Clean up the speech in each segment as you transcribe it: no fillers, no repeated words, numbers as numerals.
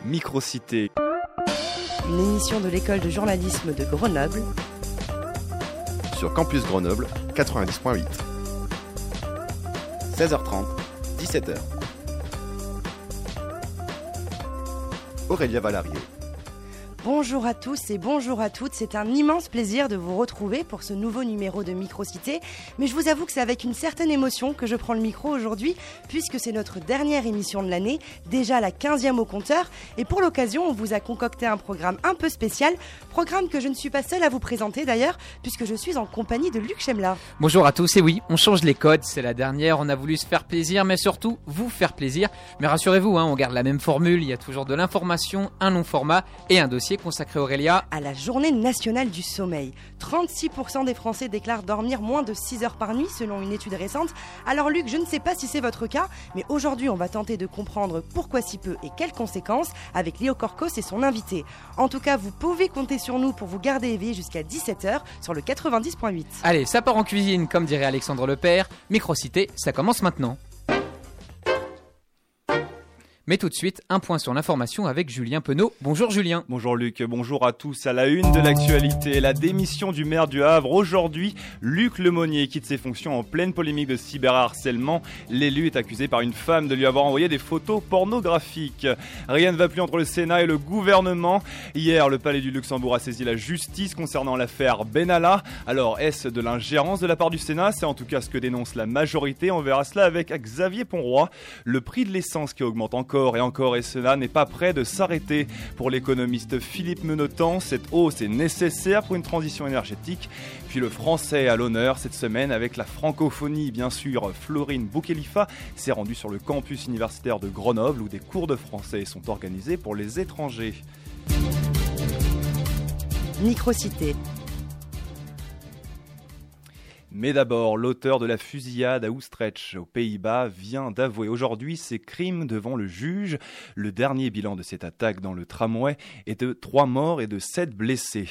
Microcité. Une émission de l'école de journalisme de Grenoble. Sur Campus Grenoble, 90.8. 16h30, 17h. Aurélia Valarié. Bonjour à tous et bonjour à toutes, c'est un immense plaisir de vous retrouver pour ce nouveau numéro de Microcité, mais je vous avoue que c'est avec une certaine émotion que je prends le micro aujourd'hui, puisque c'est notre dernière émission de l'année, déjà la 15e au compteur, et pour l'occasion on vous a concocté un programme un peu spécial, programme que je ne suis pas seule à vous présenter d'ailleurs, puisque je suis en compagnie de Luc Chemla. Bonjour à tous, et oui, on change les codes, c'est la dernière, on a voulu se faire plaisir, mais surtout vous faire plaisir, mais rassurez-vous, on garde la même formule, il y a toujours de l'information, un long format et un dossier consacré Aurélia à la journée nationale du sommeil. 36% des Français déclarent dormir moins de 6 heures par nuit selon une étude récente. Alors Luc, je ne sais pas si c'est votre cas, mais aujourd'hui on va tenter de comprendre pourquoi si peu et quelles conséquences avec Léo Corcos et son invité. En tout cas, vous pouvez compter sur nous pour vous garder éveillé jusqu'à 17h sur le 90.8. Allez, ça part en cuisine, comme dirait Alexandre Lepère. Microcité, ça commence maintenant. Mais tout de suite, un point sur l'information avec Julien Penaud. Bonjour Julien. Bonjour Luc, bonjour à tous. À la une de l'actualité, la démission du maire du Havre. Aujourd'hui, Luc Lemonnier quitte ses fonctions en pleine polémique de cyberharcèlement. L'élu est accusé par une femme de lui avoir envoyé des photos pornographiques. Rien ne va plus entre le Sénat et le gouvernement. Hier, le Palais du Luxembourg a saisi la justice concernant l'affaire Benalla. Alors, est-ce de l'ingérence de la part du Sénat ? C'est en tout cas ce que dénonce la majorité. On verra cela avec Xavier Ponroy. Le prix de l'essence qui augmente encore et cela n'est pas prêt de s'arrêter. Pour l'économiste Philippe Menotan, cette hausse est nécessaire pour une transition énergétique. Puis le français à l'honneur cette semaine avec la francophonie, bien sûr. Florine Boukhelifa s'est rendue sur le campus universitaire de Grenoble où des cours de français sont organisés pour les étrangers. Microcité. Mais d'abord, l'auteur de la fusillade à Utrecht, aux Pays-Bas, vient d'avouer aujourd'hui ses crimes devant le juge. Le dernier bilan de cette attaque dans le tramway est de 3 morts et de 7 blessés.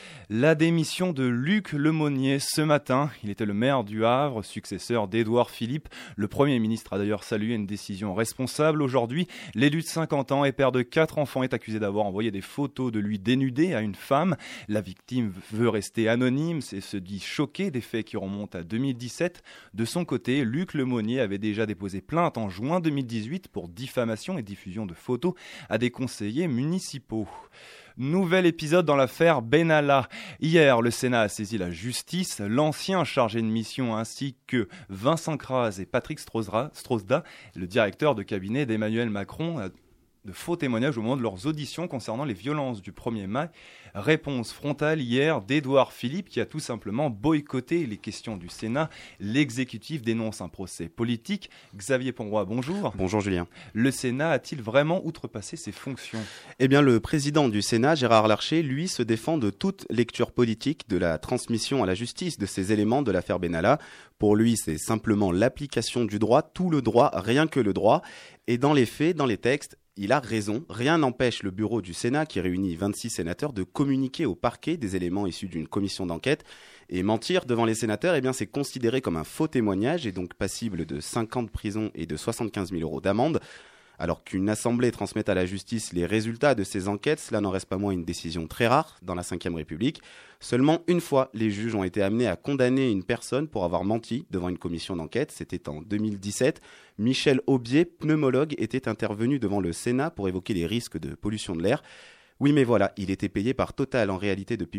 La démission de Luc Lemonnier ce matin. Il était le maire du Havre, successeur d'Édouard Philippe. Le Premier ministre a d'ailleurs salué une décision responsable. Aujourd'hui, l'élu de 50 ans et père de 4 enfants est accusé d'avoir envoyé des photos de lui dénudé à une femme. La victime veut rester anonyme et se dit choquée des faits qui remontent à 2017. De son côté, Luc Lemonnier avait déjà déposé plainte en juin 2018 pour diffamation et diffusion de photos à des conseillers municipaux. Nouvel épisode dans l'affaire Benalla. Hier, le Sénat a saisi la justice. L'ancien chargé de mission ainsi que Vincent Kras et Patrick Strozda, le directeur de cabinet d'Emmanuel Macron, de faux témoignages au moment de leurs auditions concernant les violences du 1er mai. Réponse frontale hier d'Édouard Philippe qui a tout simplement boycotté les questions du Sénat. L'exécutif dénonce un procès politique. Xavier Ponroy, bonjour. Bonjour Julien. Le Sénat a-t-il vraiment outrepassé ses fonctions ? Eh bien, le président du Sénat, Gérard Larcher, lui, se défend de toute lecture politique de la transmission à la justice de ces éléments de l'affaire Benalla. Pour lui, c'est simplement l'application du droit, tout le droit, rien que le droit. Et dans les faits, dans les textes, il a raison. Rien n'empêche le bureau du Sénat, qui réunit 26 sénateurs, de communiquer au parquet des éléments issus d'une commission d'enquête. Et mentir devant les sénateurs, eh bien, c'est considéré comme un faux témoignage et donc passible de 5 ans de prison et de 75 000 € d'amende. Alors qu'une assemblée transmette à la justice les résultats de ces enquêtes, cela n'en reste pas moins une décision très rare dans la Ve République. Seulement une fois, les juges ont été amenés à condamner une personne pour avoir menti devant une commission d'enquête. C'était en 2017. Michel Aubier, pneumologue, était intervenu devant le Sénat pour évoquer les risques de pollution de l'air. Oui, mais voilà, il était payé par Total en réalité depuis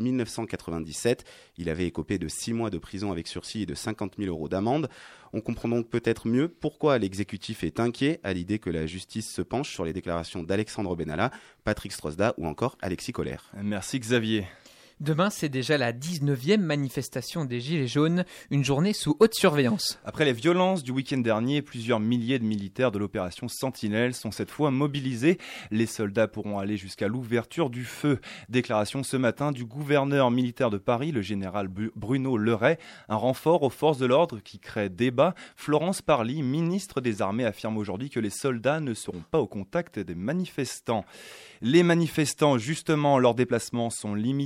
1997. Il avait écopé de 6 mois de prison avec sursis et de 50 000 € d'amende. On comprend donc peut-être mieux pourquoi l'exécutif est inquiet à l'idée que la justice se penche sur les déclarations d'Alexandre Benalla, Patrick Strozda ou encore Alexis Kohler. Merci Xavier. Demain, c'est déjà la 19e manifestation des Gilets jaunes, une journée sous haute surveillance. Après les violences du week-end dernier, plusieurs milliers de militaires de l'opération Sentinelle sont cette fois mobilisés. Les soldats pourront aller jusqu'à l'ouverture du feu. Déclaration ce matin du gouverneur militaire de Paris, le général Bruno Le Ray. Un renfort aux forces de l'ordre qui crée débat. Florence Parly, ministre des Armées, affirme aujourd'hui que les soldats ne seront pas au contact des manifestants. Les manifestants, justement, leurs déplacements sont limités.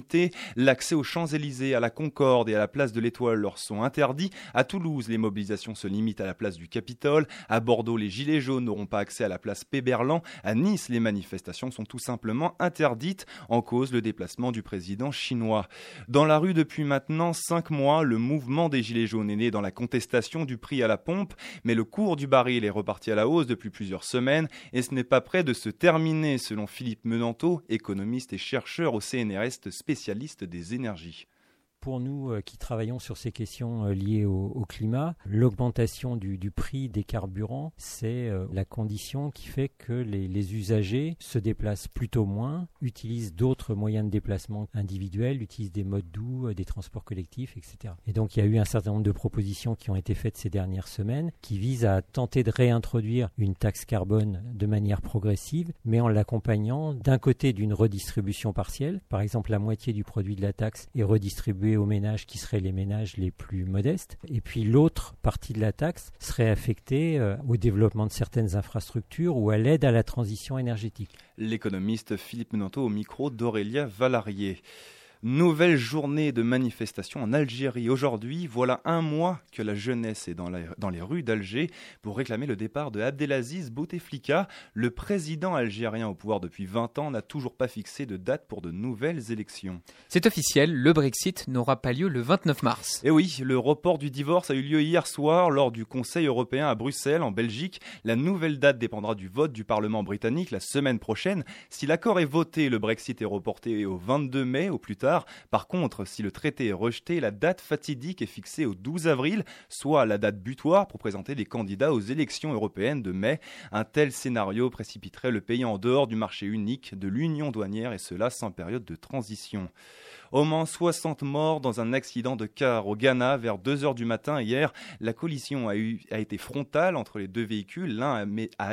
L'accès aux Champs-Élysées, à la Concorde et à la place de l'Étoile leur sont interdits. À Toulouse, les mobilisations se limitent à la place du Capitole. À Bordeaux, les Gilets jaunes n'auront pas accès à la place Péberlan. À Nice, les manifestations sont tout simplement interdites. En cause, le déplacement du président chinois. Dans la rue depuis maintenant 5 mois, le mouvement des Gilets jaunes est né dans la contestation du prix à la pompe, mais le cours du baril est reparti à la hausse depuis plusieurs semaines et ce n'est pas près de se terminer, selon Philippe Menanteau, économiste et chercheur au CNRS, spécialiste des énergies. Pour nous qui travaillons sur ces questions liées au climat, l'augmentation du prix des carburants, c'est la condition qui fait que les usagers se déplacent plutôt moins, utilisent d'autres moyens de déplacement individuels, utilisent des modes doux, des transports collectifs, etc. Et donc il y a eu un certain nombre de propositions qui ont été faites ces dernières semaines qui visent à tenter de réintroduire une taxe carbone de manière progressive, mais en l'accompagnant d'un côté d'une redistribution partielle. Par exemple, la moitié du produit de la taxe est redistribuée aux ménages qui seraient les ménages les plus modestes. Et puis l'autre partie de la taxe serait affectée au développement de certaines infrastructures ou à l'aide à la transition énergétique. L'économiste Philippe Menanteau au micro d'Aurélia Valarié. Nouvelle journée de manifestation en Algérie. Aujourd'hui, voilà un mois que la jeunesse est dans les rues d'Alger pour réclamer le départ de Abdelaziz Bouteflika. Le président algérien au pouvoir depuis 20 ans n'a toujours pas fixé de date pour de nouvelles élections. C'est officiel, le Brexit n'aura pas lieu le 29 mars. Et oui, le report du divorce a eu lieu hier soir lors du Conseil européen à Bruxelles, en Belgique. La nouvelle date dépendra du vote du Parlement britannique la semaine prochaine. Si l'accord est voté, le Brexit est reporté au 22 mai au plus tard. Par contre, si le traité est rejeté, la date fatidique est fixée au 12 avril, soit la date butoir pour présenter les candidats aux élections européennes de mai. Un tel scénario précipiterait le pays en dehors du marché unique de l'union douanière et cela sans période de transition. Au moins 60 morts dans un accident de car au Ghana vers 2h du matin hier. La collision a été frontale entre les deux véhicules. L'un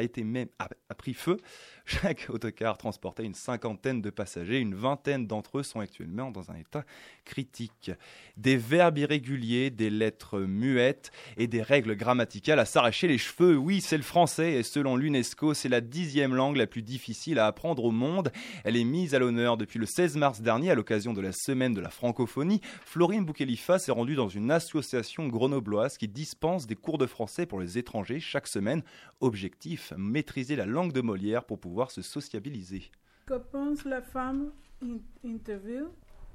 a pris feu. Chaque autocar transportait une 50aine de passagers. Une 20aine d'entre eux sont actuellement dans un état critique. Des verbes irréguliers, des lettres muettes et des règles grammaticales à s'arracher les cheveux. Oui, c'est le français et selon l'UNESCO, c'est la 10e langue la plus difficile à apprendre au monde. Elle est mise à l'honneur depuis le 16 mars dernier à l'occasion de la semaine de la francophonie. Florine Boukhelifa s'est rendue dans une association grenobloise qui dispense des cours de français pour les étrangers chaque semaine. Objectif, maîtriser la langue de Molière pour pouvoir se sociabiliser. Que pense la femme interview?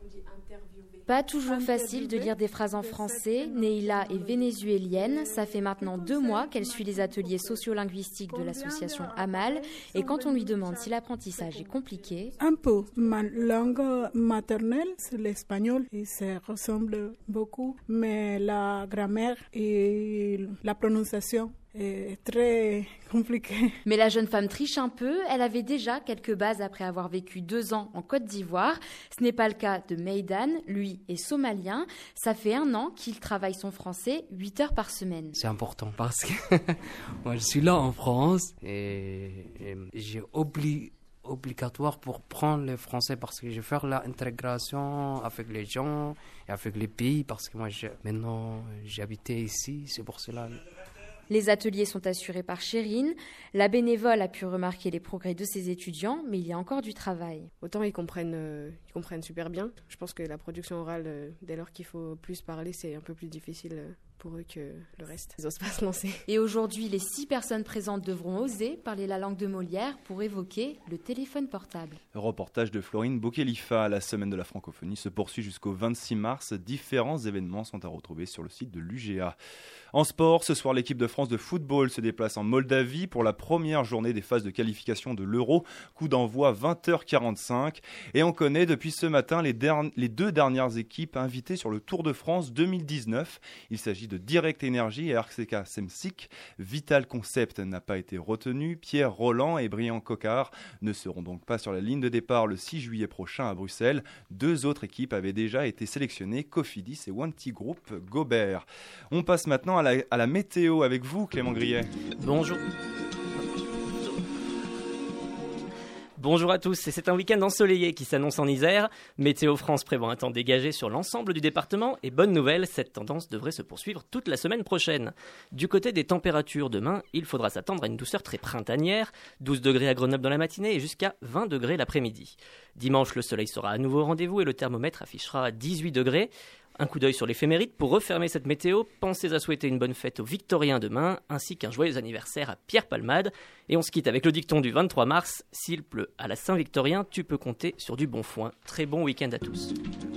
Pas toujours facile de lire des phrases en français. Neila est vénézuélienne. Ça fait maintenant 2 mois qu'elle suit les ateliers sociolinguistiques de l'association Amal. Et quand on lui demande si l'apprentissage est compliqué... Un peu. Ma langue maternelle, c'est l'espagnol. Et ça ressemble beaucoup. Mais la grammaire et la prononciation est très compliqué. Mais la jeune femme triche un peu. Elle avait déjà quelques bases après avoir vécu 2 ans en Côte d'Ivoire. Ce n'est pas le cas de Meydan. Lui est somalien. Ça fait 1 an qu'il travaille son français 8 heures par semaine. C'est important parce que moi je suis là en France et j'ai obligatoire pour prendre le français parce que je vais faire l'intégration avec les gens et avec les pays parce que moi maintenant j'habitais ici, c'est pour cela. Les ateliers sont assurés par Chérine. La bénévole a pu remarquer les progrès de ses étudiants, mais il y a encore du travail. Autant ils comprennent super bien. Je pense que la production orale, dès lors qu'il faut plus parler, c'est un peu plus difficile pour eux que le reste. Ils n'osent pas se lancer. Et aujourd'hui, les 6 personnes présentes devront oser parler la langue de Molière pour évoquer le téléphone portable. Reportage de Florine Boukhelifa. La semaine de la francophonie se poursuit jusqu'au 26 mars. Différents événements sont à retrouver sur le site de l'UGA. En sport, ce soir, l'équipe de France de football se déplace en Moldavie pour la première journée des phases de qualification de l'Euro. Coup d'envoi 20h45. Et on connaît depuis ce matin les 2 dernières équipes invitées sur le Tour de France 2019. Il s'agit de Direct Energy et RCK Semsik. Vital Concept n'a pas été retenu. Pierre Roland et Brian Coquard ne seront donc pas sur la ligne de départ le 6 juillet prochain à Bruxelles. 2 autres équipes avaient déjà été sélectionnées, Cofidis et Wanty Group Gobert. On passe maintenant à la météo avec vous, Clément Grillet. Bonjour. Bonjour à tous, et c'est un week-end ensoleillé qui s'annonce en Isère. Météo France prévoit un temps dégagé sur l'ensemble du département et bonne nouvelle, cette tendance devrait se poursuivre toute la semaine prochaine. Du côté des températures demain, il faudra s'attendre à une douceur très printanière, 12 degrés à Grenoble dans la matinée et jusqu'à 20 degrés l'après-midi. Dimanche, le soleil sera à nouveau au rendez-vous et le thermomètre affichera 18 degrés. Un coup d'œil sur l'éphéméride pour refermer cette météo. Pensez à souhaiter une bonne fête aux Victoriens demain, ainsi qu'un joyeux anniversaire à Pierre Palmade. Et on se quitte avec le dicton du 23 mars. S'il pleut à la Saint-Victorien, tu peux compter sur du bon foin. Très bon week-end à tous.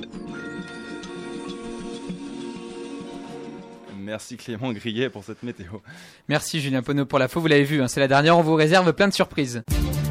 Merci Clément Grillet pour cette météo. Merci Julien Ponneau pour l'info, vous l'avez vu, c'est la dernière, on vous réserve plein de surprises.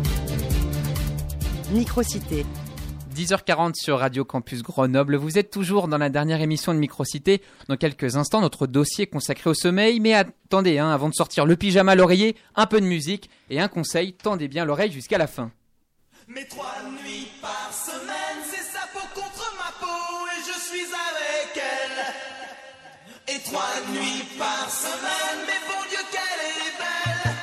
Microcité. 10h40 sur Radio Campus Grenoble. Vous êtes toujours dans la dernière émission de Microcité. Dans quelques instants, notre dossier consacré au sommeil. Mais attendez, avant de sortir le pyjama, l'oreiller, un peu de musique et un conseil. Tendez bien l'oreille jusqu'à la fin. Mais 3 nuits par semaine, c'est sa peau contre ma peau et je suis avec elle. Et 3 nuits par semaine, mais bon Dieu qu'elle est belle.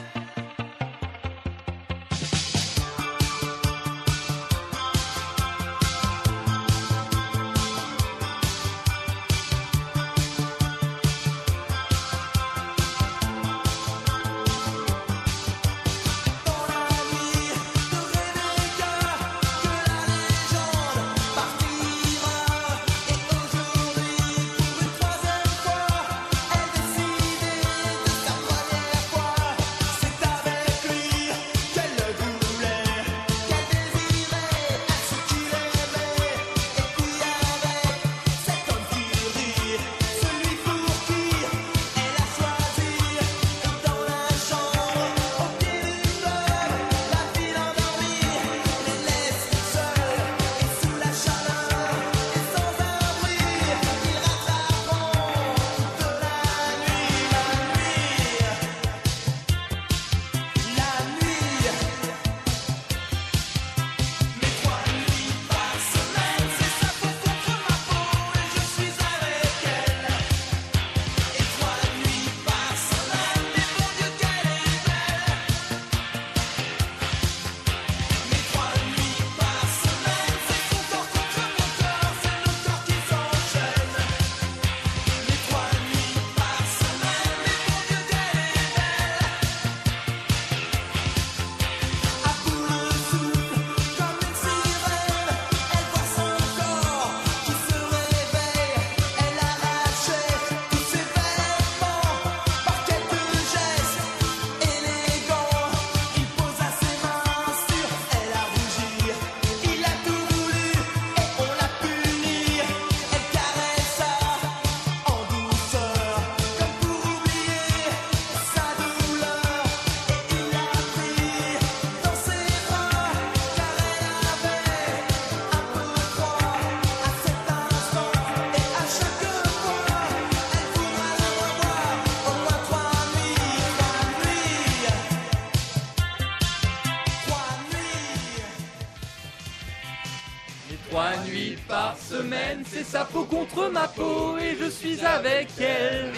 C'est sa peau contre ma peau et je suis avec elle.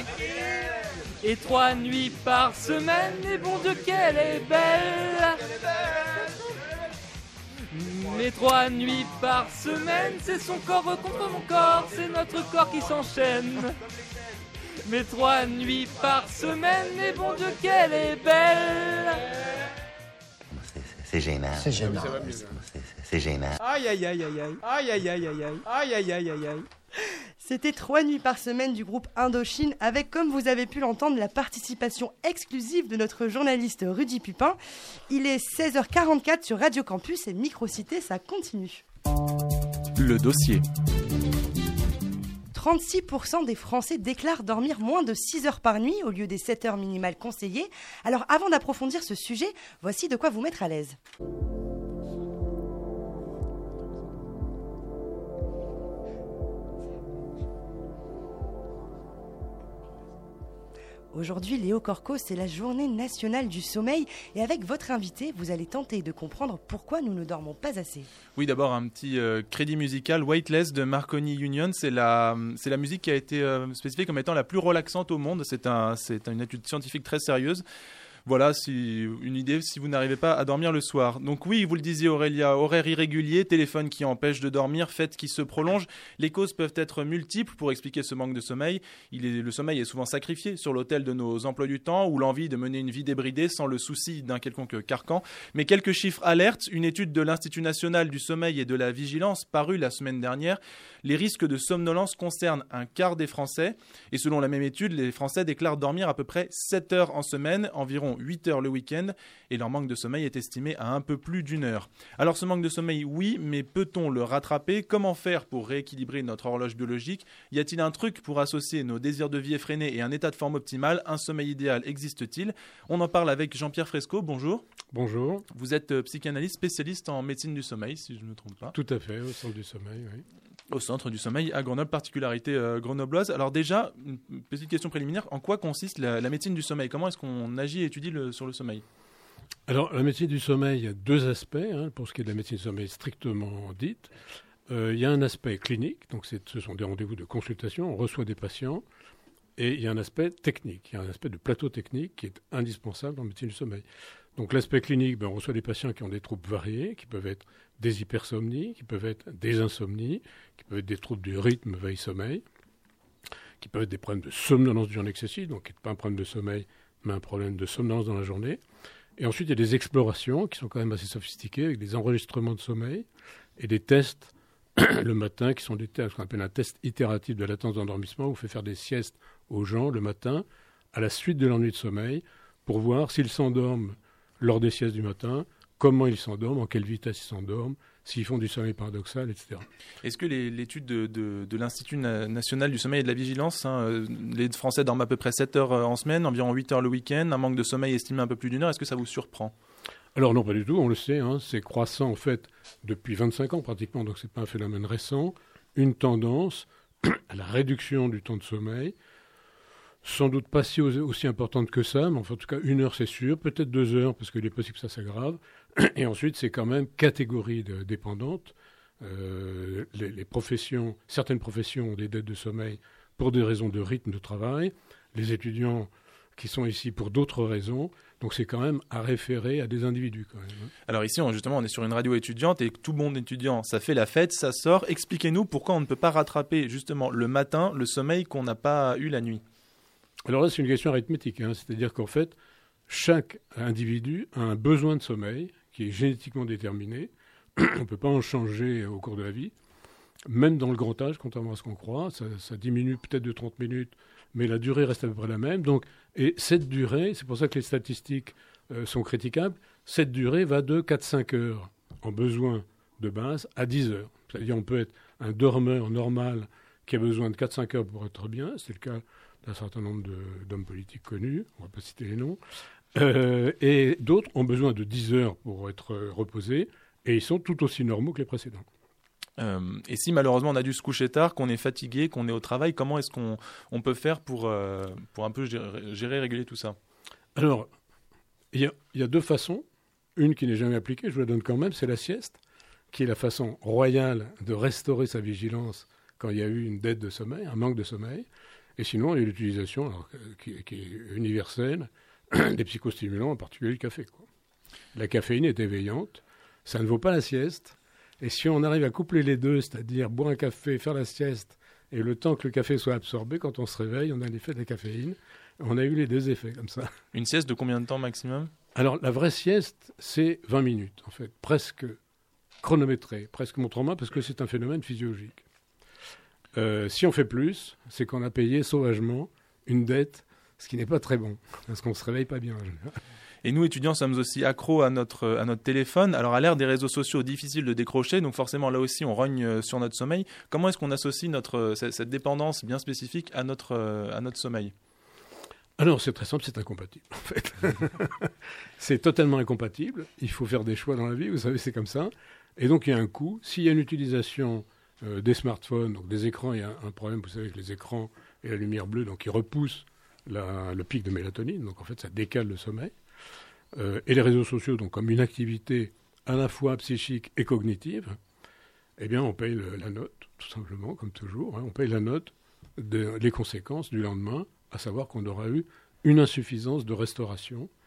Et 3 nuits par semaine, et bon Dieu qu'elle est belle. Mais 3 nuits par semaine, c'est son corps contre mon corps, c'est notre corps qui s'enchaîne. Mais 3 nuits par semaine, et bon Dieu qu'elle est belle. C'est gênant. C'est gênant. C'est gênant. Aïe aïe aïe aïe aïe. Aïe aïe aïe aïe aïe. Aïe aïe aïe aïe aïe. C'était 3 nuits par semaine du groupe Indochine avec, comme vous avez pu l'entendre, la participation exclusive de notre journaliste Rudy Pupin. Il est 16h44 sur Radio Campus et Microcité, ça continue. Le dossier. 36% des Français déclarent dormir moins de 6 heures par nuit au lieu des 7 heures minimales conseillées. Alors avant d'approfondir ce sujet, voici de quoi vous mettre à l'aise. Aujourd'hui, Léo Corco, c'est la journée nationale du sommeil et avec votre invité, vous allez tenter de comprendre pourquoi nous ne dormons pas assez. Oui, d'abord un petit crédit musical, Weightless de Marconi Union, c'est la musique qui a été spécifiée comme étant la plus relaxante au monde, c'est une étude scientifique très sérieuse. Voilà, une idée si vous n'arrivez pas à dormir le soir. Donc oui, vous le disiez Aurélia, horaire irrégulier, téléphone qui empêche de dormir, fête qui se prolonge. Les causes peuvent être multiples pour expliquer ce manque de sommeil. Le sommeil est souvent sacrifié sur l'autel de nos emplois du temps ou l'envie de mener une vie débridée sans le souci d'un quelconque carcan. Mais quelques chiffres alertent. Une étude de l'Institut national du sommeil et de la vigilance parue la semaine dernière. Les risques de somnolence concernent un quart des Français. Et selon la même étude, les Français déclarent dormir à peu près 7 heures en semaine, environ 8 heures le week-end, et leur manque de sommeil est estimé à un peu plus d'1 heure. Alors ce manque de sommeil, oui, mais peut-on le rattraper? Comment faire pour rééquilibrer notre horloge biologique? Y a-t-il un truc pour associer nos désirs de vie effrénés et un état de forme optimal? Un sommeil idéal existe-t-il? On en parle avec Jean-Pierre Fresco, bonjour. Bonjour. Vous êtes psychanalyste spécialiste en médecine du sommeil, si je ne me trompe pas. Tout à fait, au centre du sommeil, oui. Au centre du sommeil à Grenoble, particularité grenobloise. Alors déjà, une petite question préliminaire, en quoi consiste la médecine du sommeil? Comment est-ce qu'on agit et étudie sur le sommeil? Alors la médecine du sommeil, il y a deux aspects, pour ce qui est de la médecine du sommeil strictement dite. Il y a un aspect clinique, donc ce sont des rendez-vous de consultation, on reçoit des patients, et il y a un aspect technique, il y a un aspect de plateau technique qui est indispensable en médecine du sommeil. Donc l'aspect clinique, on reçoit des patients qui ont des troubles variés, qui peuvent être des hypersomnies, qui peuvent être des insomnies, qui peuvent être des troubles du rythme veille-sommeil, qui peuvent être des problèmes de somnolence durant excessive, donc qui n'est pas un problème de sommeil, mais un problème de somnolence dans la journée. Et ensuite, il y a des explorations qui sont quand même assez sophistiquées, avec des enregistrements de sommeil et des tests le matin, qui sont des tests qu'on appelle un test itératif de latence d'endormissement, où on fait faire des siestes aux gens le matin, à la suite de leur nuit de sommeil, pour voir s'ils s'endorment lors des siestes du matin, comment ils s'endorment, en quelle vitesse ils s'endorment, s'ils font du sommeil paradoxal, etc. Est-ce que l'étude de l'Institut national du sommeil et de la vigilance, les Français dorment à peu près 7 heures en semaine, environ 8 heures le week-end, un manque de sommeil estimé un peu plus d'1 heure, est-ce que ça vous surprend? Alors non, pas du tout, on le sait, c'est croissant en fait depuis 25 ans pratiquement, donc ce n'est pas un phénomène récent, une tendance à la réduction du temps de sommeil, sans doute pas aussi importante que ça, mais enfin, en tout cas 1 heure c'est sûr, peut-être 2 heures parce qu'il est possible que ça s'aggrave. Et ensuite c'est quand même catégorie dépendante. Les professions, certaines professions ont des dettes de sommeil pour des raisons de rythme de travail, les étudiants qui sont ici pour d'autres raisons, donc c'est quand même à référer à des individus quand même. Alors ici justement on est sur une radio étudiante et tout bon étudiant ça fait la fête, ça sort. Expliquez-nous pourquoi on ne peut pas rattraper justement le matin le sommeil qu'on n'a pas eu la nuit. Alors là, c'est une question arithmétique, c'est-à-dire qu'en fait, chaque individu a un besoin de sommeil qui est génétiquement déterminé. On ne peut pas en changer au cours de la vie, même dans le grand âge, contrairement à ce qu'on croit. Ça diminue peut-être de 30 minutes, mais la durée reste à peu près la même. Et cette durée, c'est pour ça que les statistiques sont critiquables, cette durée va de 4-5 heures en besoin de base à 10 heures. C'est-à-dire on peut être un dormeur normal qui a besoin de 4-5 heures pour être bien, c'est le cas d'un certain nombre d'hommes politiques connus, on ne va pas citer les noms, et d'autres ont besoin de 10 heures pour être reposés, et ils sont tout aussi normaux que les précédents. Et si malheureusement on a dû se coucher tard, qu'on est fatigué, qu'on est au travail, comment est-ce qu'on peut faire pour un peu gérer, réguler tout ça? Alors, il y a deux façons. Une qui n'est jamais appliquée, je vous la donne quand même, c'est la sieste, qui est la façon royale de restaurer sa vigilance quand il y a eu une dette de sommeil, un manque de sommeil. Et sinon, il y a l'utilisation qui est universelle des psychostimulants, en particulier le café. La caféine est éveillante, ça ne vaut pas la sieste. Et si on arrive à coupler les deux, c'est-à-dire boire un café, faire la sieste, et le temps que le café soit absorbé, quand on se réveille, on a l'effet de la caféine. On a eu les deux effets comme ça. Une sieste de combien de temps maximum? Alors, la vraie sieste, c'est 20 minutes, en fait, presque chronométrée, presque montre en main, parce que c'est un phénomène physiologique. Si on fait plus, c'est qu'on a payé sauvagement une dette, ce qui n'est pas très bon, parce qu'on ne se réveille pas bien. Et nous, étudiants, sommes aussi accros à notre téléphone. Alors, à l'ère des réseaux sociaux, difficile de décrocher, donc forcément, là aussi, on rogne sur notre sommeil. Comment est-ce qu'on associe cette dépendance bien spécifique à notre sommeil? Alors, c'est très simple, c'est incompatible, en fait. C'est totalement incompatible. Il faut faire des choix dans la vie, vous savez, c'est comme ça. Et donc, il y a un coût. S'il y a une utilisation des smartphones, donc des écrans, il y a un problème, vous savez, avec les écrans et la lumière bleue, donc ils repoussent le pic de mélatonine, donc en fait, ça décale le sommeil. Et les réseaux sociaux, donc comme une activité à la fois psychique et cognitive, eh bien, on paye la note, tout simplement, comme toujours. On paye la note des conséquences du lendemain, à savoir qu'on aura eu une insuffisance de restauration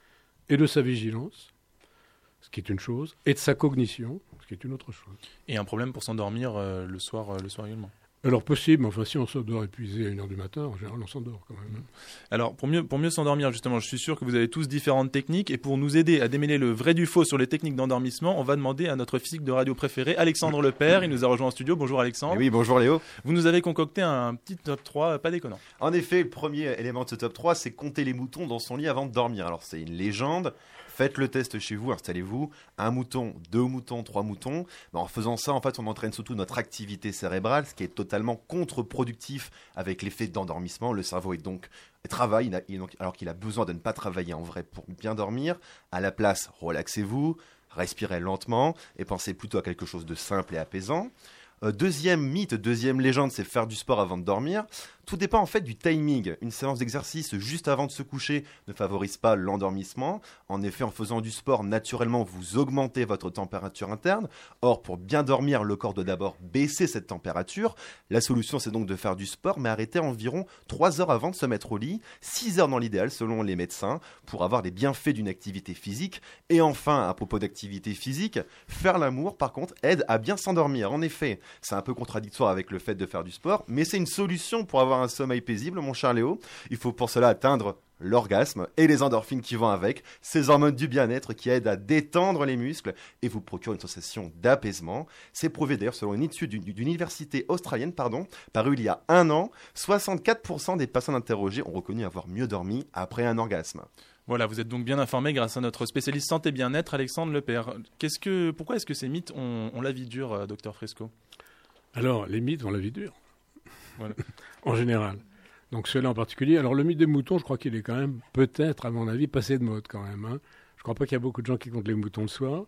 et de sa vigilance, ce qui est une chose, et de sa cognition, ce qui est une autre chose. Et un problème pour s'endormir le soir également. Alors possible, mais enfin si on s'endort épuisé à 1h du matin, en général on s'endort quand même. Alors pour mieux s'endormir justement, je suis sûr que vous avez tous différentes techniques et pour nous aider à démêler le vrai du faux sur les techniques d'endormissement, on va demander à notre physique de radio préféré, Alexandre Lepère. Il nous a rejoint en studio. Bonjour Alexandre. Et oui, bonjour Léo. Vous nous avez concocté un petit top 3 pas déconnant. En effet, le premier élément de ce top 3, c'est compter les moutons dans son lit avant de dormir. Alors c'est une légende. Faites le test chez vous, installez-vous. 1 mouton, 2 moutons, 3 moutons. En faisant ça, en fait, on entraîne surtout notre activité cérébrale, ce qui est totalement contre-productif avec l'effet d'endormissement. Le cerveau travaille alors qu'il a besoin de ne pas travailler en vrai pour bien dormir. À la place, relaxez-vous, respirez lentement et pensez plutôt à quelque chose de simple et apaisant. Deuxième mythe, deuxième légende, c'est faire du sport avant de dormir. Tout dépend en fait du timing. Une séance d'exercice juste avant de se coucher ne favorise pas l'endormissement. En effet, en faisant du sport, naturellement, vous augmentez votre température interne. Or, pour bien dormir, le corps doit d'abord baisser cette température. La solution, c'est donc de faire du sport, mais arrêter environ 3 heures avant de se mettre au lit, 6 heures dans l'idéal selon les médecins, pour avoir les bienfaits d'une activité physique. Et enfin, à propos d'activité physique, faire l'amour, par contre, aide à bien s'endormir. En effet, c'est un peu contradictoire avec le fait de faire du sport, mais c'est une solution pour avoir un sommeil paisible, mon cher Léo. Il faut pour cela atteindre l'orgasme et les endorphines qui vont avec, ces hormones du bien-être qui aident à détendre les muscles et vous procurent une sensation d'apaisement. C'est prouvé d'ailleurs selon une étude d'une université australienne, parue il y a 1 an, 64% des personnes interrogées ont reconnu avoir mieux dormi après un orgasme. Voilà, vous êtes donc bien informé grâce à notre spécialiste santé bien-être, Alexandre Lepère. Pourquoi est-ce que ces mythes ont la vie dure, docteur Fresco ? Alors, les mythes ont la vie dure. Voilà. En général. Donc ceux-là en particulier. Alors le mythe des moutons, je crois qu'il est quand même, peut-être, à mon avis, passé de mode quand même. Je ne crois pas qu'il y a beaucoup de gens qui comptent les moutons le soir.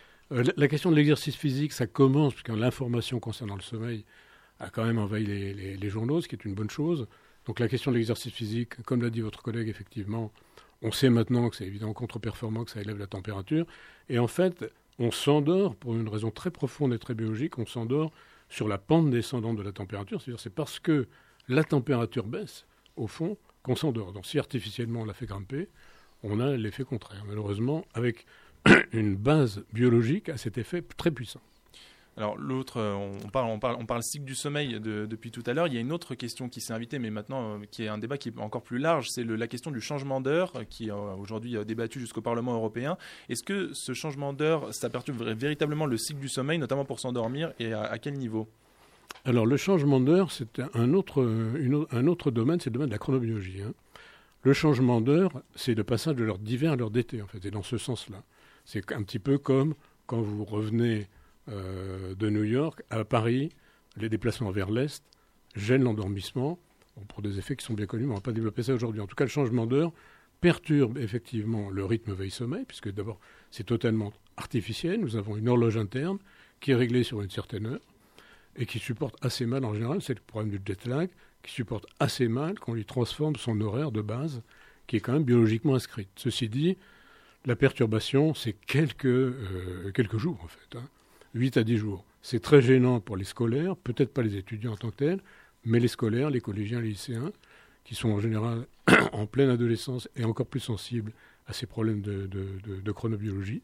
La question de l'exercice physique, ça commence, puisque l'information concernant le sommeil a quand même envahi les journaux, ce qui est une bonne chose. Donc la question de l'exercice physique, comme l'a dit votre collègue, effectivement, on sait maintenant que c'est évidemment contre-performant, que ça élève la température. Et en fait, on s'endort, pour une raison très profonde et très biologique, on s'endort sur la pente descendante de la température. C'est-à-dire c'est parce que la température baisse, au fond, qu'on s'endort. Donc si artificiellement on la fait grimper, on a l'effet contraire, malheureusement, avec une base biologique à cet effet très puissant. Alors l'autre, on parle cycle du sommeil depuis tout à l'heure. Il y a une autre question qui s'est invitée, mais maintenant qui est un débat qui est encore plus large, c'est la question du changement d'heure qui est aujourd'hui débattu jusqu'au Parlement européen. Est-ce que ce changement d'heure, ça perturbe véritablement le cycle du sommeil, notamment pour s'endormir, et à quel niveau ? Alors le changement d'heure, c'est un autre domaine, c'est le domaine de la chronobiologie. Le changement d'heure, c'est le passage de l'heure d'hiver à l'heure d'été, en fait, et dans ce sens-là. C'est un petit peu comme quand vous revenez de New York à Paris, les déplacements vers l'Est gênent l'endormissement, pour des effets qui sont bien connus, mais on ne va pas développer ça aujourd'hui. En tout cas, le changement d'heure perturbe effectivement le rythme veille-sommeil, puisque d'abord, c'est totalement artificiel. Nous avons une horloge interne qui est réglée sur une certaine heure et qui supporte assez mal, en général, c'est le problème du jet lag, qui supporte assez mal qu'on lui transforme son horaire de base, qui est quand même biologiquement inscrite. Ceci dit, la perturbation, c'est quelques jours, en fait, 8 à 10 jours. C'est très gênant pour les scolaires, peut-être pas les étudiants en tant que tels, mais les scolaires, les collégiens, les lycéens, qui sont en général en pleine adolescence et encore plus sensibles à ces problèmes de chronobiologie.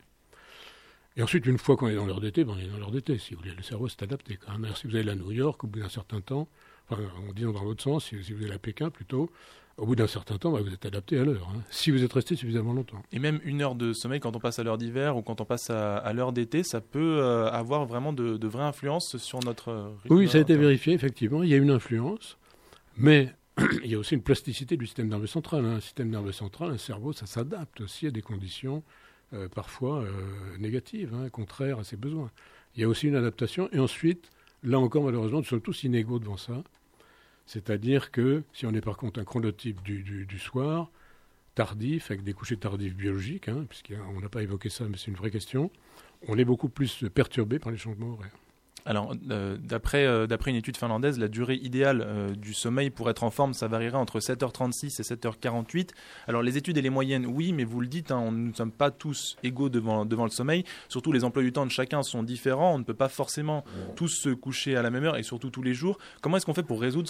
Et ensuite, une fois qu'on est dans l'heure d'été, on est dans l'heure d'été. Si vous voulez, le cerveau s'est adapté. Quand même. Si vous allez à New York, au bout d'un certain temps, enfin, en disant dans l'autre sens, si vous allez à Pékin plutôt, au bout d'un certain temps, vous êtes adapté à l'heure, si vous êtes resté suffisamment longtemps. Et même 1 heure de sommeil, quand on passe à l'heure d'hiver ou quand on passe à l'heure d'été, ça peut avoir vraiment de vraies influences sur notre rythme. Oui, ça a été vérifié, effectivement. Il y a une influence, mais il y a aussi une plasticité du système nerveux central. Un système nerveux central, un cerveau, ça s'adapte aussi à des conditions parfois négatives, contraires à ses besoins. Il y a aussi une adaptation. Et ensuite, là encore, malheureusement, nous sommes tous inégaux devant ça. C'est-à-dire que si on est par contre un chronotype du soir, tardif, avec des couchers tardifs biologiques, puisqu'on n'a pas évoqué ça, mais c'est une vraie question, on est beaucoup plus perturbé par les changements horaires. Alors, d'après une étude finlandaise, la durée idéale du sommeil pour être en forme, ça varierait entre 7h36 et 7h48. Alors, les études et les moyennes, oui, mais vous le dites, nous ne sommes pas tous égaux devant le sommeil. Surtout, les emplois du temps de chacun sont différents. On ne peut pas forcément tous se coucher à la même heure et surtout tous les jours. Comment est-ce qu'on fait pour résoudre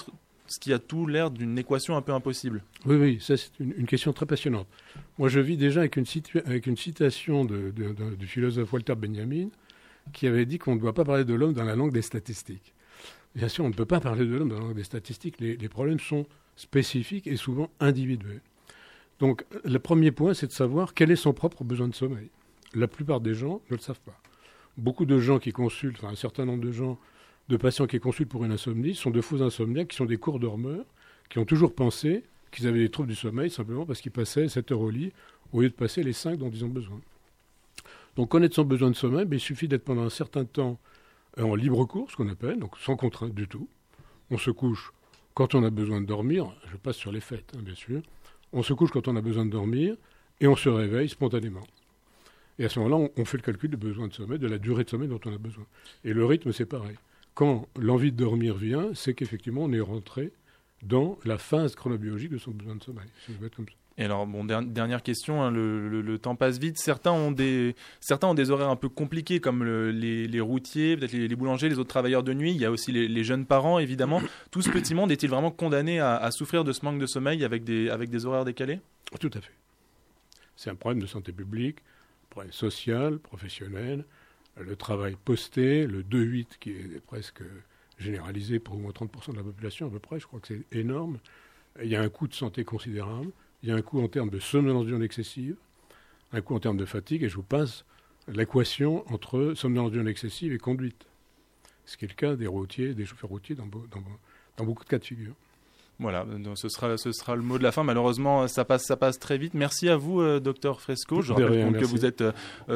ce qui a tout l'air d'une équation un peu impossible. Oui, ça c'est une question très passionnante. Moi je vis déjà avec une citation du philosophe Walter Benjamin qui avait dit qu'on ne doit pas parler de l'homme dans la langue des statistiques. Bien sûr, on ne peut pas parler de l'homme dans la langue des statistiques, les problèmes sont spécifiques et souvent individuels. Donc le premier point, c'est de savoir quel est son propre besoin de sommeil. La plupart des gens ne le savent pas. Beaucoup de gens qui consultent, un certain nombre de patients qui consultent pour une insomnie sont de faux insomniaques qui sont des courts dormeurs, qui ont toujours pensé qu'ils avaient des troubles du sommeil simplement parce qu'ils passaient 7 heures au lit au lieu de passer les 5 dont ils ont besoin. Donc connaître son besoin de sommeil, il suffit d'être pendant un certain temps en libre cours, ce qu'on appelle, donc sans contrainte du tout. On se couche quand on a besoin de dormir, je passe sur les fêtes bien sûr, on se couche quand on a besoin de dormir et on se réveille spontanément. Et à ce moment-là, on fait le calcul du besoin de sommeil, de la durée de sommeil dont on a besoin. Et le rythme, c'est pareil. Quand l'envie de dormir vient, c'est qu'effectivement, on est rentré dans la phase chronobiologique de son besoin de sommeil. Ça doit être comme ça. Et alors, dernière question, le temps passe vite. Certains ont des horaires un peu compliqués, comme les routiers, peut-être les boulangers, les autres travailleurs de nuit. Il y a aussi les jeunes parents, évidemment. Tout ce petit monde est-il vraiment condamné à souffrir de ce manque de sommeil avec des horaires décalés ? Tout à fait. C'est un problème de santé publique, un problème social, professionnel. Le travail posté, le 2-8 qui est presque généralisé pour au moins 30% de la population à peu près, je crois que c'est énorme. Il y a un coût de santé considérable. Il y a un coût en termes de somnolence diurne excessive, un coût en termes de fatigue, et je vous passe l'équation entre somnolence diurne excessive et conduite. Ce qui est le cas des routiers, des chauffeurs routiers dans beaucoup de cas de figure. Voilà, donc ce sera le mot de la fin. Malheureusement, ça passe très vite. Merci à vous, Dr Fresco. Je rappelle que vous êtes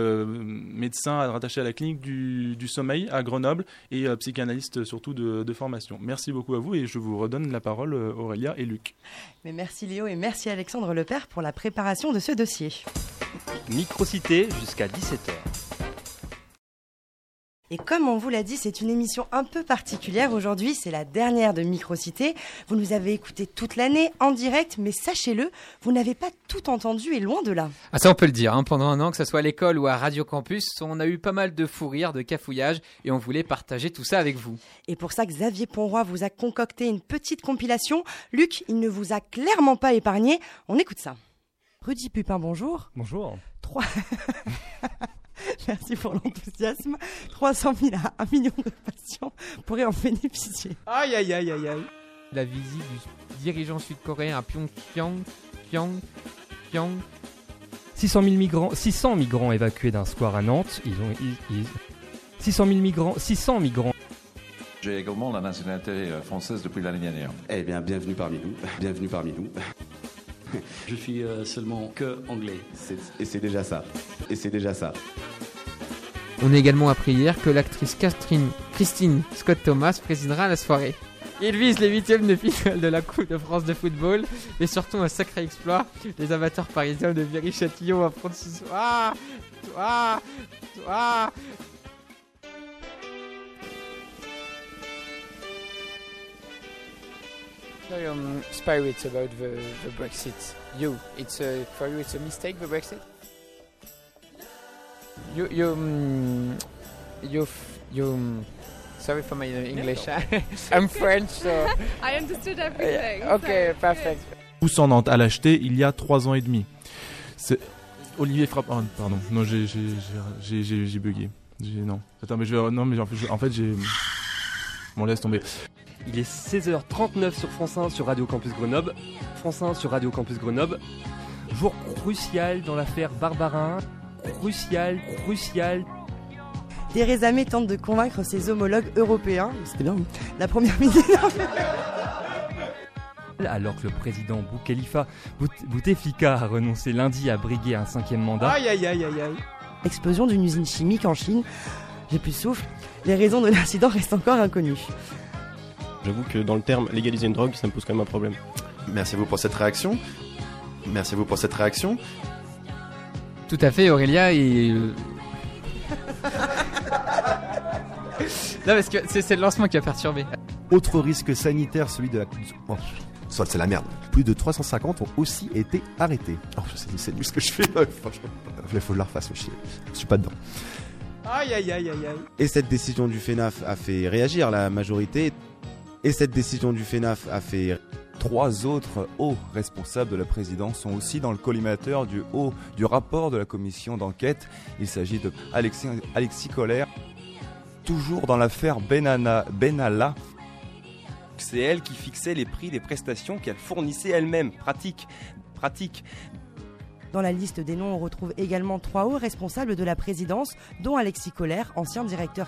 médecin rattaché à la clinique du sommeil à Grenoble et psychanalyste surtout de formation. Merci beaucoup à vous et je vous redonne la parole, Aurélia et Luc. Mais merci Léo et merci Alexandre Lepère pour la préparation de ce dossier. Microcité jusqu'à 17h. Et comme on vous l'a dit, c'est une émission un peu particulière aujourd'hui, c'est la dernière de Microcité. Vous nous avez écoutés toute l'année en direct, mais sachez-le, vous n'avez pas tout entendu et loin de là. Ah ça on peut le dire, pendant un an, que ce soit à l'école ou à Radio Campus, on a eu pas mal de fou rire, de cafouillage et on voulait partager tout ça avec vous. Et pour ça, Xavier Ponroy vous a concocté une petite compilation. Luc, il ne vous a clairement pas épargné, on écoute ça. Rudy Pupin, bonjour. Bonjour. 3... Merci pour l'enthousiasme. 300 000 à 1 million de patients pourraient en bénéficier. Aïe, aïe, aïe, aïe, aïe. La visite du dirigeant sud-coréen à Pyongyang. 600 migrants évacués d'un square à Nantes. 600 migrants. J'ai également la nationalité française depuis l'année dernière. Eh bien, bienvenue parmi nous. Bienvenue parmi nous. Je suis seulement que anglais. Et c'est déjà ça. On a également appris hier que l'actrice Christine Scott Thomas présidera la soirée. Il vise les 8e de finale de la Coupe de France de football, mais surtout un sacré exploit. Les amateurs parisiens de Viry-Châtillon affrontent ce soir. Spirits about the Brexit. For you, it's a mistake, the Brexit. Sorry for my English. I'm French, so I understood everything. Okay, perfect. Tous en Nantes à l'acheter il y a 3 ans et demi. C'est Olivier Frappe. Oh, pardon. Non, j'ai bugué. Non. Attends, mais en fait j'ai. Bon, laisse tomber. Il est 16h39 sur France 1 sur Radio Campus Grenoble. France 1 sur Radio Campus Grenoble. Jour crucial dans l'affaire Barbarin. Crucial. Theresa May tente de convaincre ses homologues européens. C'était bien. La première ministre. Alors que le président Bouteflika a renoncé lundi à briguer un 5e mandat. Aïe, aïe, aïe, aïe, aïe. Explosion d'une usine chimique en Chine. J'ai plus de souffle. Les raisons de l'incident restent encore inconnues. J'avoue que dans le terme légaliser une drogue, ça me pose quand même un problème. Merci à vous pour cette réaction. Tout à fait, Aurélia. Et non, parce que c'est le lancement qui a perturbé. Autre risque sanitaire, celui de la... Oh, soit c'est la merde. Plus de 350 ont aussi été arrêtés. Oh, c'est nul ce que je fais. Franchement, il faut que je la refasse. Je suis pas dedans. Aïe, aïe, aïe, aïe, aïe. Et cette décision du FENAF a fait réagir la majorité. Et cette décision du FENAF a fait... 3 autres hauts responsables de la présidence sont aussi dans le collimateur du rapport de la commission d'enquête. Il s'agit de Alexis Kohler, toujours dans l'affaire Benalla. C'est elle qui fixait les prix des prestations qu'elle fournissait elle-même. Pratique. Dans la liste des noms, on retrouve également 3 hauts responsables de la présidence, dont Alexis Kohler, ancien directeur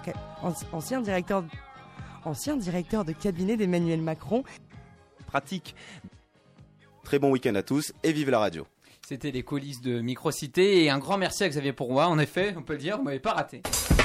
de cabinet d'Emmanuel Macron. Pratique. Très bon week-end à tous et vive la radio. C'était les coulisses de Microcité et un grand merci à Xavier Pourroy. En effet, on peut le dire, vous m'avez pas raté.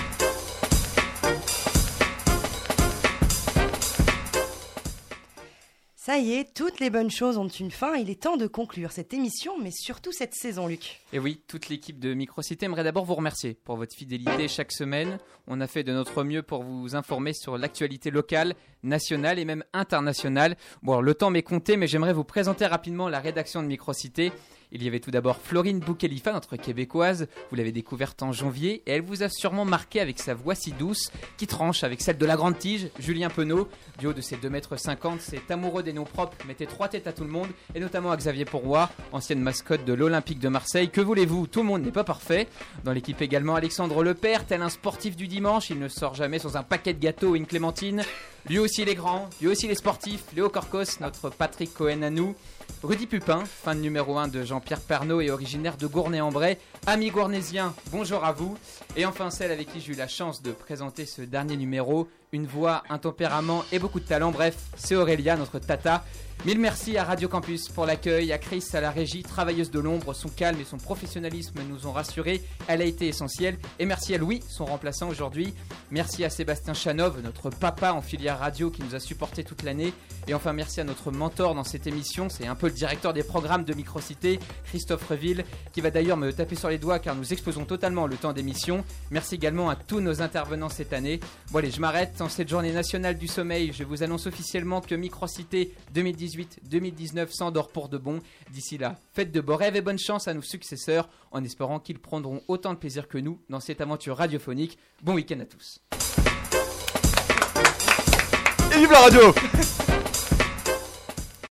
Ça y est, toutes les bonnes choses ont une fin. Il est temps de conclure cette émission, mais surtout cette saison, Luc. Et oui, toute l'équipe de Microcité aimerait d'abord vous remercier pour votre fidélité chaque semaine. On a fait de notre mieux pour vous informer sur l'actualité locale, nationale et même internationale. Bon, alors, le temps m'est compté, mais j'aimerais vous présenter rapidement la rédaction de Microcité. Il y avait tout d'abord Florine Boukhelifa, notre québécoise. Vous l'avez découverte en janvier et elle vous a sûrement marqué avec sa voix si douce qui tranche avec celle de la grande tige, Julien Penaud. Du haut de ses 2,50 m, c'est amoureux des noms propres, mettez 3 têtes à tout le monde et notamment à Xavier Pourroy, ancienne mascotte de l'Olympique de Marseille. Que voulez-vous, tout le monde n'est pas parfait. Dans l'équipe également Alexandre Lepère, tel un sportif du dimanche, il ne sort jamais sans un paquet de gâteaux et une clémentine. Lui aussi les grands, lui aussi les sportifs, Léo Corcos, notre Patrick Cohen à nous. Rudy Pupin, fan numéro 1 de Jean-Pierre Pernaut et originaire de Gournay-en-Bray. Ami gournésien, bonjour à vous. Et enfin celle avec qui j'ai eu la chance de présenter ce dernier numéro. Une voix, un tempérament et beaucoup de talent. Bref, c'est Aurélia, notre tata. Mille merci à Radio Campus pour l'accueil, à Chris à la régie, travailleuse de l'ombre. Son calme et son professionnalisme nous ont rassurés. Elle a été essentielle. Et merci à Louis, son remplaçant aujourd'hui. Merci à Sébastien Chanov, notre papa en filière radio qui nous a supportés toute l'année. Et enfin merci à notre mentor dans cette émission. C'est un peu le directeur des programmes de Microcité, Christophe Reville, qui va d'ailleurs me taper sur les doigts car nous explosons totalement le temps d'émission. Merci également à tous nos intervenants cette année. Bon allez, je m'arrête. En cette journée nationale du sommeil, je vous annonce officiellement que Microcité 2018-2019 s'endort pour de bon. D'ici là, faites de beaux rêves et bonne chance à nos successeurs en espérant qu'ils prendront autant de plaisir que nous dans cette aventure radiophonique. Bon week-end à tous. Et vive la radio!